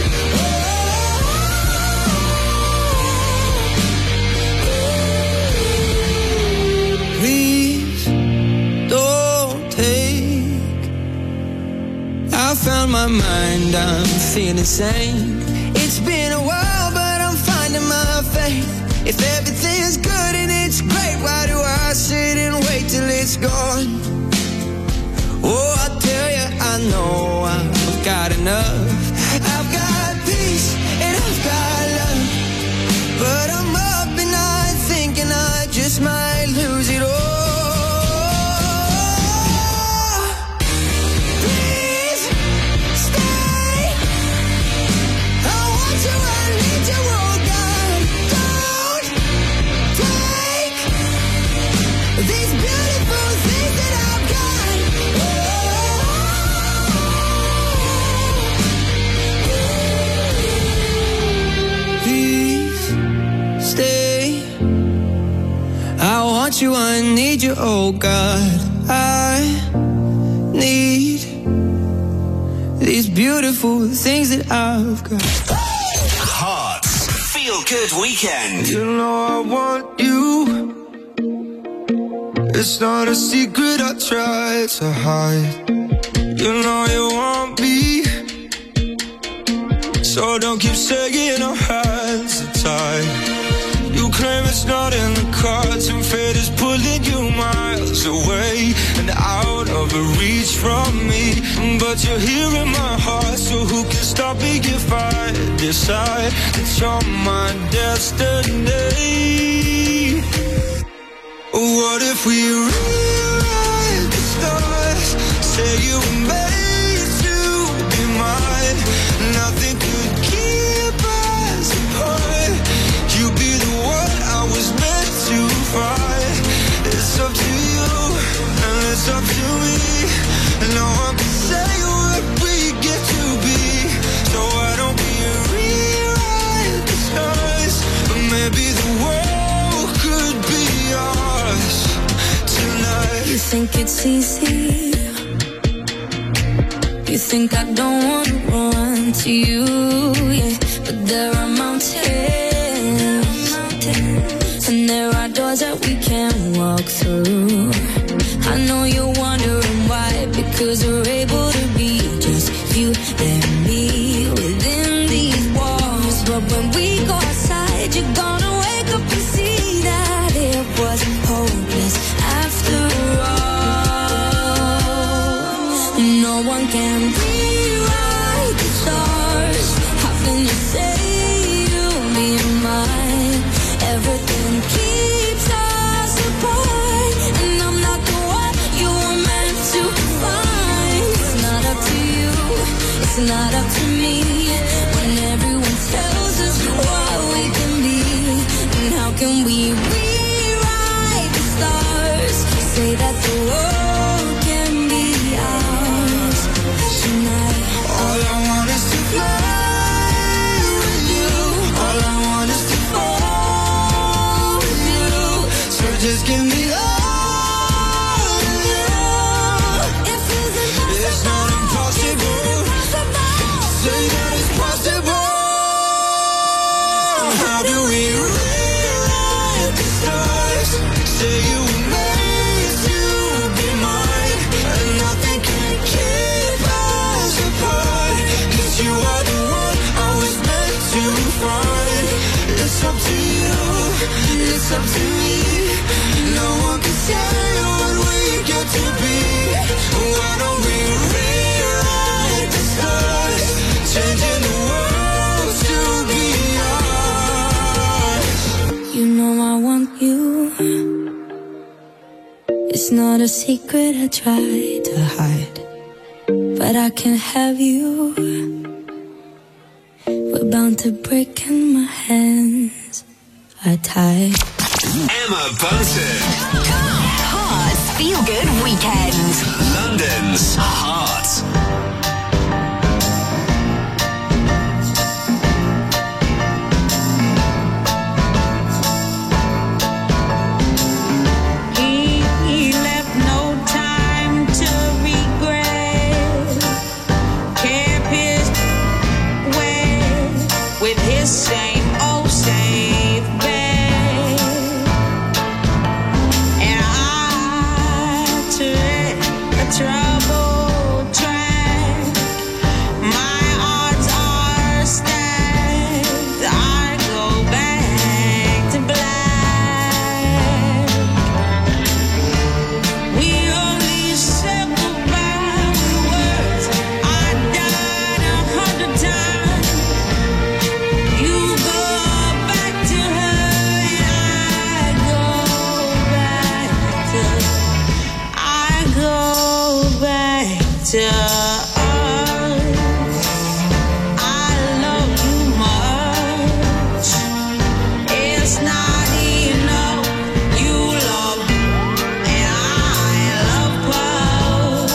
Oh. Please don't take. I found my mind, I'm feeling sane. It's been a while, but I'm finding my faith. If everything's good and it's great, why do I sit and wait till it's gone? Oh, I tell you, I know I've got enough. I've got peace and I've got love, but I'm up at night thinking I just might lose it all. Please stay. I want you, I need you, oh God. Don't take these beautiful things that I've got. Please stay. I want you, I need you, oh God. I need these beautiful things that I've got. Hearts Feel Good Weekend. You know I want you. It's not a secret I try to hide. You know you want me, so don't keep saying our hands are tied. You claim it's not in the cards, and fate is pulling you miles away and out of reach from me. But you're here in my heart, so who can stop me if I decide that you're my destiny? What if we rewrite the stars? Say you were made to be mine. Nothing could keep us apart. You be the one I was meant to find. It's up to you, and it's up to me. No one can say what we get to be. So why don't we rewrite the stars? But maybe the world could be ours tonight. You think it's easy? You think I don't want to run to you, yeah. But there are mountains, and there are doors that we can't walk through. I know you're wondering why, because we're able to be just you and me within these walls. But when we go outside, you're gonna wake up and see that it was hopeless after all. No one can rewrite the stars. How can you say you'll be mine? Everything keeps us apart, and I'm not the one you were meant to find. It's not up to you, it's not up to me. When everyone tells us what we can be, and how can we rewrite the stars? Say that the world can be ours tonight. All I want is to fly with you. All I want is to fall with you. So just give me all of you. It's not impossible. Say that it's possible. How do we rewrite the stars? Say you were made to be mine, and nothing can keep us apart. 'Cause you are the one I was meant to find. It's up to you, it's up to me. No one can say what we get to be. gonna rewrite the stars, changing the world to be ours. You know I want you. It's not a secret I try to hide, but I can have you. We're bound to break and my hands are tied. Emma Bunton. Hearts Feel Good Weekend. London's Heart. He left no time to regret. Kept his way with his same old safe bet. And I took a troubled track. My odds are stacked. I go back to black. We only said goodbye with words. I died a hundred times. You go back to her and I go back to, I go back to us. I love you much. It's not enough. You love and I love both.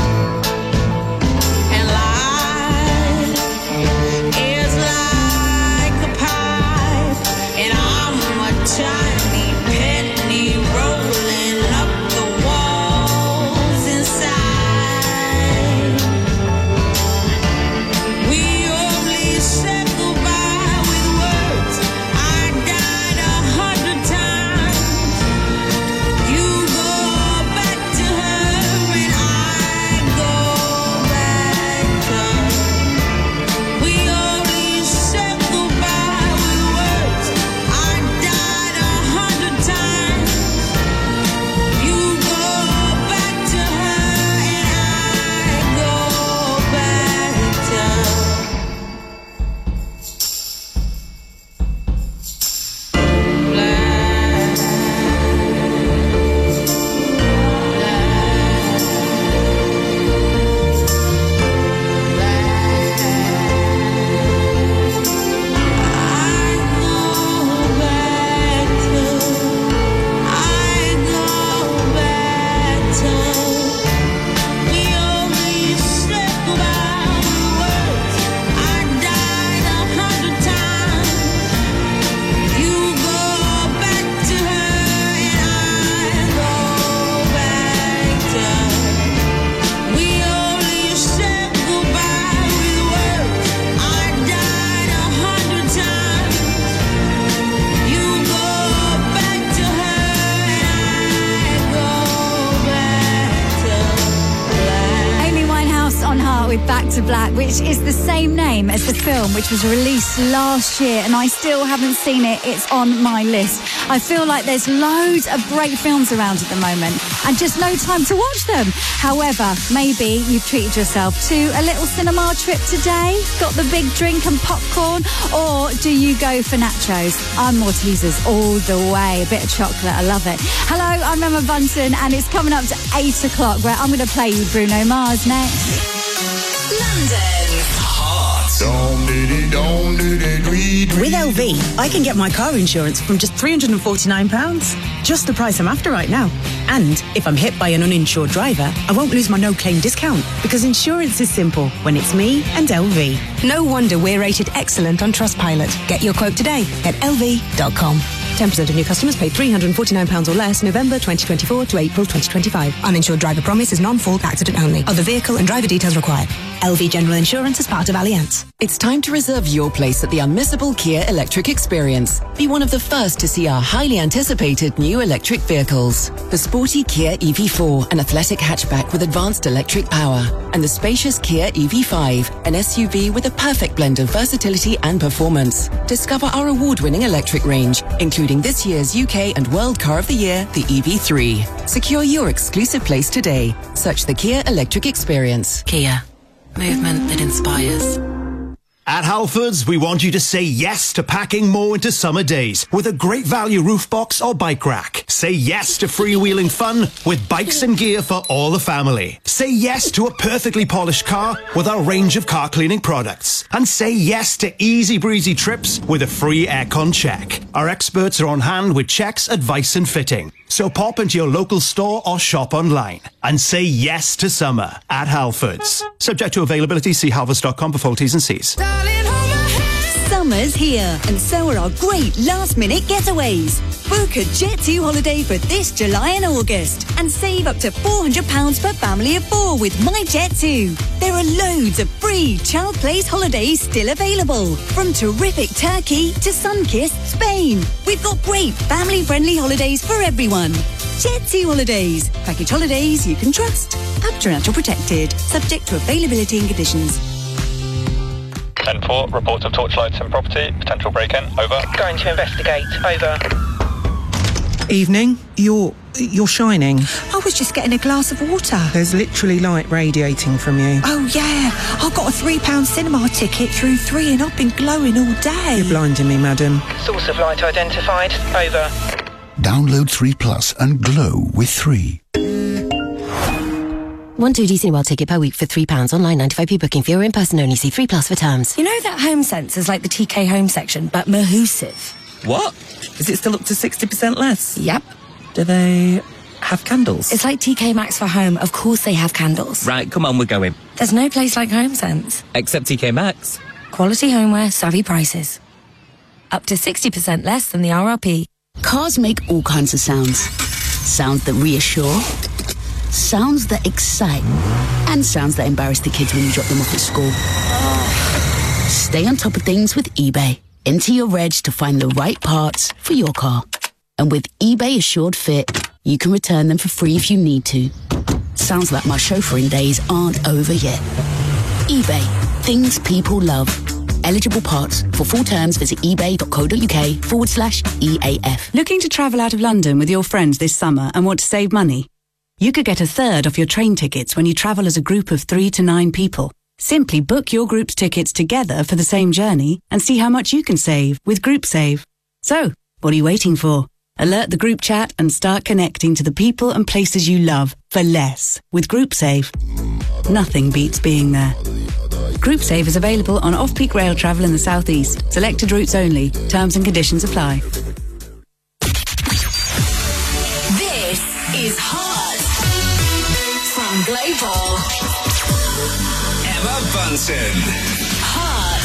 And life is like a pipe, and I'm a tiny penny rolling up the walls inside. We only said goodbye with words. I died a hundred times. You go back to her and I go back to. We only said goodbye with words. I died a hundred times. You go back to her and I go back to. Amy Winehouse on Heart with Back to Black, which is the same name as the film, which was released last year, and I still haven't seen it. It's on my list. I feel like there's loads of great films around at the moment and just no time to watch them. However, maybe you've treated yourself to a little cinema trip today, got the big drink and popcorn, or do you go for nachos? I'm Maltesers all the way. A bit of chocolate, I love it. Hello, I'm Emma Bunton, and it's coming up to eight o'clock where I'm going to play you Bruno Mars next. London's With L V, I can get my car insurance from just three hundred forty-nine pounds. Just the price I'm after right now. And if I'm hit by an uninsured driver, I won't lose my no-claim discount, because insurance is simple when it's me and L V. No wonder we're rated excellent on Trustpilot. Get your quote today at L V dot com. ten percent of new customers pay three hundred forty-nine pounds or less November twenty twenty-four to April twenty twenty-five. Uninsured driver promise is non-fault accident only. Other vehicle and driver details required. L V General Insurance is part of Allianz. It's time to reserve your place at the unmissable Kia Electric Experience. Be one of the first to see our highly anticipated new electric vehicles. The sporty Kia E V four, an athletic hatchback with advanced electric power. And the spacious Kia E V five, an S U V with a perfect blend of versatility and performance. Discover our award-winning electric range, including this year's U K and World Car of the Year, the E V three. Secure your exclusive place today. Search the Kia Electric Experience. Kia. Movement that inspires. At Halfords, we want you to say yes to packing more into summer days with a great value roof box or bike rack. Say yes to freewheeling fun with bikes and gear for all the family. Say yes to a perfectly polished car with our range of car cleaning products. And say yes to easy breezy trips with a free aircon check. Our experts are on hand with checks, advice and fitting. So pop into your local store or shop online and say yes to summer at Halfords. Subject to availability, see halfords dot com for full T's and C's. Summer's here, and so are our great last-minute getaways. Book a Jet two holiday for this July and August and save up to four hundred pounds per family of four with My Jet two. There are loads of free Child Place holidays still available, from terrific Turkey to sun-kissed Spain. We've got great family-friendly holidays for everyone. Jet two Holidays. Package holidays you can trust. Up to natural protected. Subject to availability and conditions. ten four, report of torchlights in property, potential break-in, over. Going to investigate, over. Evening, you're, you're shining. I was just getting a glass of water. There's literally light radiating from you. Oh yeah, I got a three pound cinema ticket through three and I've been glowing all day. You're blinding me, madam. Source of light identified, over. Download three Plus and glow with three. One two D Cineworld ticket per week for three pounds. Online ninety-five p booking for your in-person only. See three Plus for terms. You know that Home Sense is like the T K Home section, but Mahusive. What? Is it still up to sixty percent less? Yep. Do they have candles? It's like T K Maxx for home. Of course they have candles. Right, come on, we're going. There's no place like Home Sense. Except T K Maxx. Quality homeware, savvy prices. Up to sixty percent less than the R R P. Cars make all kinds of sounds. Sounds that reassure, sounds that excite, and sounds that embarrass the kids when you drop them off at school. Stay on top of things with eBay. Enter your reg to find the right parts for your car. And with eBay Assured Fit, you can return them for free if you need to. Sounds like my chauffeuring days aren't over yet. eBay. Things people love. Eligible parts. For full terms, visit ebay.co.uk forward slash EAF. Looking to travel out of London with your friends this summer and want to save money? You could get a third off your train tickets when you travel as a group of three to nine people. Simply book your group's tickets together for the same journey and see how much you can save with GroupSave. So, what are you waiting for? Alert the group chat and start connecting to the people and places you love for less with GroupSave. Nothing beats being there. GroupSave is available on off-peak rail travel in the southeast. Selected routes only. Terms and conditions apply. This is Hot from Global. Emma Bunton. Hot.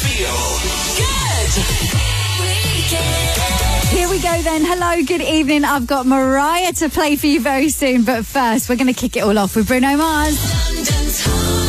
Feel. Good. Here we go then. Hello, good evening. I've got Mariah to play for you very soon, but first we're going to kick it all off with Bruno Mars. London's Hot.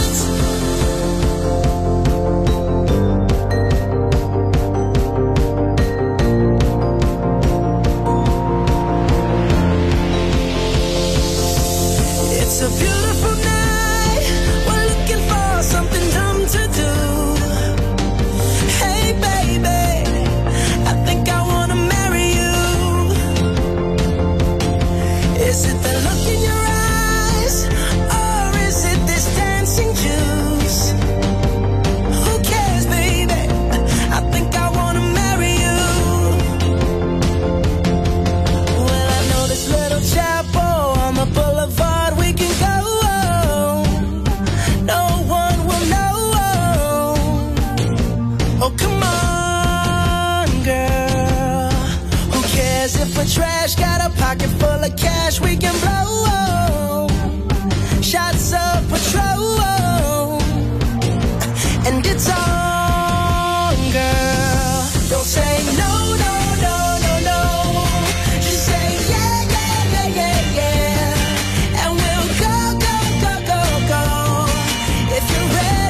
It's a beautiful night. We're looking for something dumb to do. Hey, baby, I think I wanna marry you. Is it the look in your eyes, or is it this dancing juice? Who cares, baby? I think I wanna marry you. Well, I know this little chapel on the boulevard. Oh, come on, girl. Who cares if we're trash? Got a pocket full of cash we can blow. Shots of Patrol. And it's on, girl. Don't say no, no, no, no, no. Just say yeah, yeah, yeah, yeah, yeah. And we'll go, go, go, go, go. If you're ready.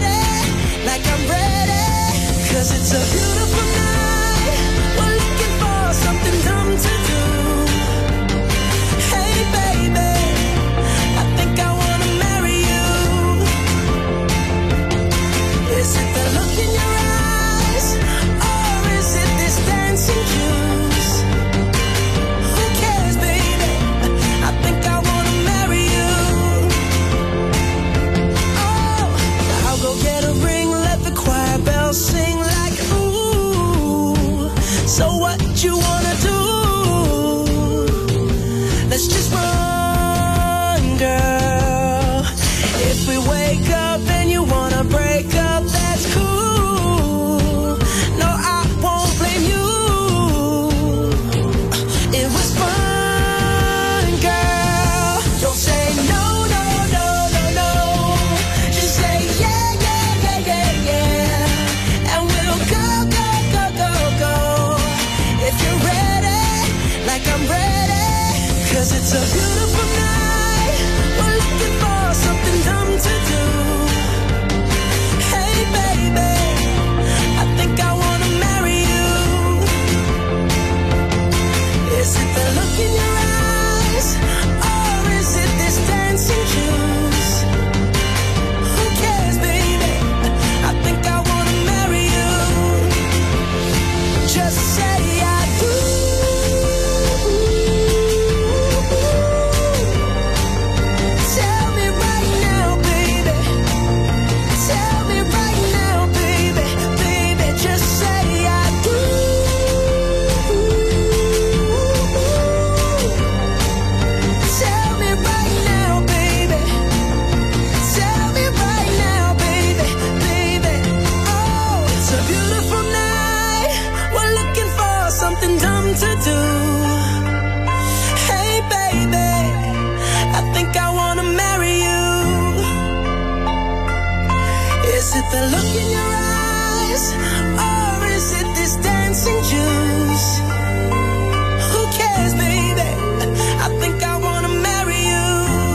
the look in your eyes, or is it this dancing juice? Who cares, baby? I think I wanna marry you.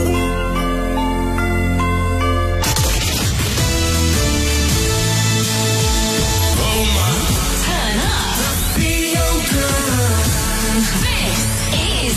Oh my. Turn up. Feel good. This is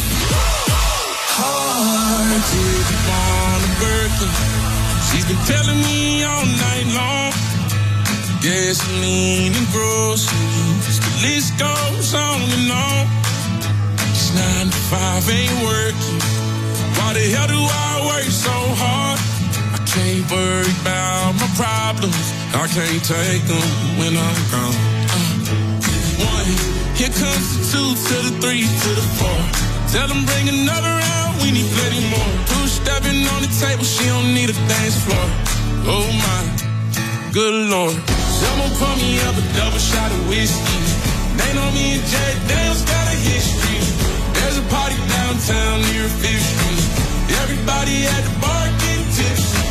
hard to on a Birkin. She's been telling me all night long. Gasoline and groceries, the list goes on and on. It's nine to five, ain't working. Why the hell do I work so hard? I can't worry about my problems. I can't take them when I'm gone. Uh, one, here comes the two to the three to the four. Tell them bring another round, we need plenty more. Two stepping on the table, she don't need a dance floor. Oh my, good Lord. Someone pour me up a double shot of whiskey. They know me and Jack Daniels got a history. There's a party downtown near Fifth Street. Everybody at the bar getting tipsy.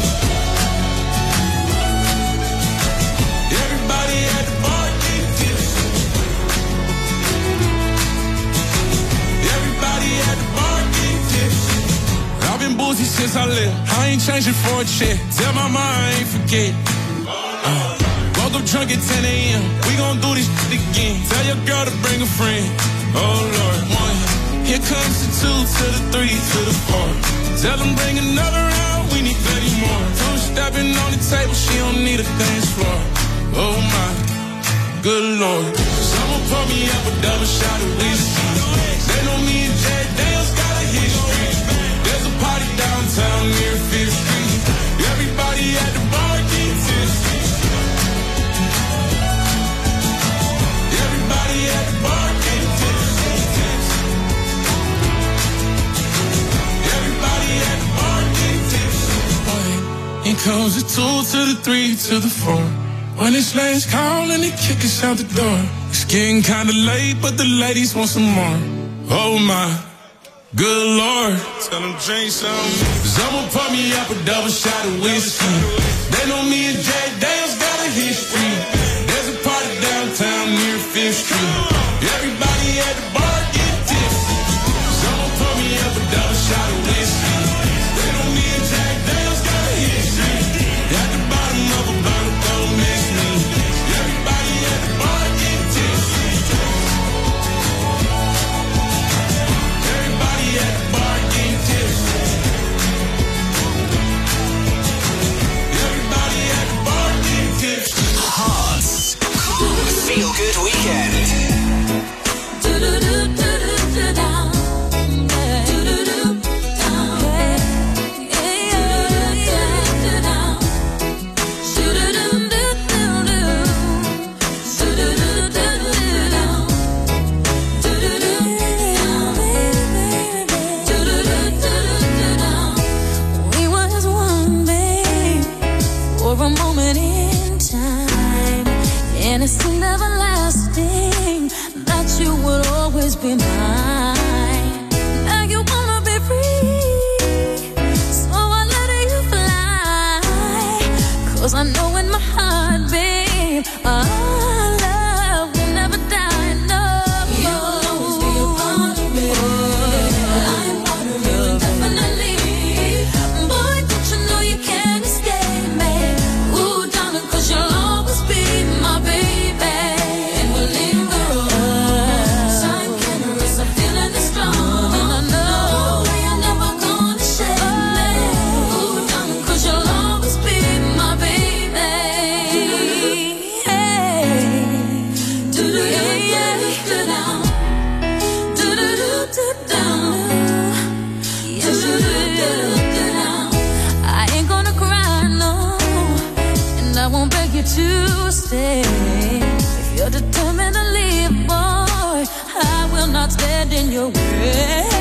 Everybody at the bar getting tipsy. Everybody at the bar getting tipsy. I've been boozy since I left. I ain't changing for a check. Tell my mom I ain't forget. Uh, woke up drunk at ten a.m. We gon' do this shit again. Tell your girl to bring a friend. Oh Lord, one. Here comes the two to the three to the four. Tell them bring another round. We need plenty more. Two stepping on the table. She don't need a dance floor. Oh my, good Lord. Someone pour me up a double shot of whiskey. They know me and Jack Daniels got a history. There's a party downtown near Fifth Street. Everybody at the bar getting tipsy. Everybody at the bar getting tipsy. Everybody at the bar getting tipsy. Here comes the two to the three to the four. When it's last call and they kick us out the door. It's getting kinda late, but the ladies want some more. Oh my, good Lord. Tell them drink some. Someone pour me up a double shot of whiskey. They know me and Jack Daniels got a history. There's a party downtown near Fifth Street. Everybody at the bar get tipsy. Someone pour me up a double shot of whiskey. They know me and Jack Daniels got a history. At the bottom of a bottle, don't miss me. Everybody at the bar get tipsy. Everybody at the bar get tipsy. Everybody at the bar get tipsy. Hearts. Feel good weekend. We was one, babe, for a moment in time, and it seemed everlasting that you would always be mine. Now you wanna be free, so I let you fly. Cause I know in my heart, babe, our love will never die. No, you'll always be a part of me. I'm part of you indefinitely. Boy, don't you know you can't escape me? Ooh, darling, cause you'll always be my baby. And we'll linger on. Time can't erase a feeling this strong. And I know you're never gonna shake me. Ooh, darling, cause you'll always be my baby. Hey. Do-do, yeah, yeah, do-down. Do-do-do-do-down. Do-do-do-do-down. I ain't gonna cry, no, and I won't beg you to stay. If you're determined to leave, boy, I will not stand in your way.